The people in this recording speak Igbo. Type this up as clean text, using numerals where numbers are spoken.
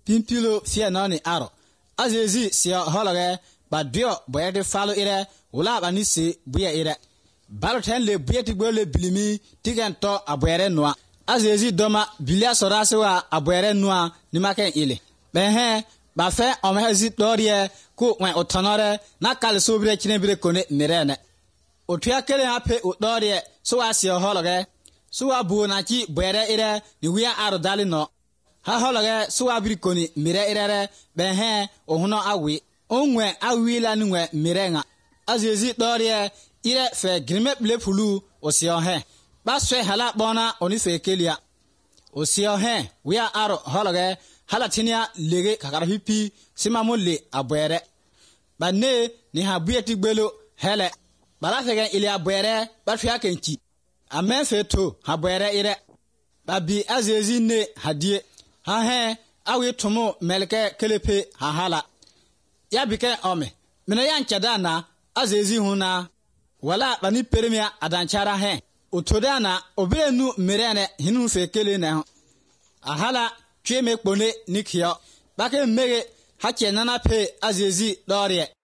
pimpilo fie noni aro azezi sia hologe ba dio boyede falo ire wala bani se buya ire balo ten le buya ti gbole bilimi tigen to abwere noa azezi doma bilia sorase wa abwere noa ni maken ile benhe ba fe omhezi dorie ku wen otonore na kal sobre chinebre kone mirene otua kele hape odorie so asia hologe so abu na chi bwere ire ni wiya aro dali no ha hologe so abiri koni mire ire benhe ohuno awi onwe awila nwe mirenga azezi dorie ire fe grime ble pulu osio he ba swe hala bona oni fe kelia osio he wiya aro hologe halatinia lege kakara hipi simamole abwere bane ni habueti gbelo hele bala fege ile abwere ba fia kenchi amen feto abwere ire babi azezi ne hadie ha he awi tumu melke kelepe ha hala ya bike ome mina yanchadana azezi huna wala bani peremia adanchara he otodana obenu merene hinu fekele ne ahala tweme kpone nikio bake mege hache nana pe azezi dorie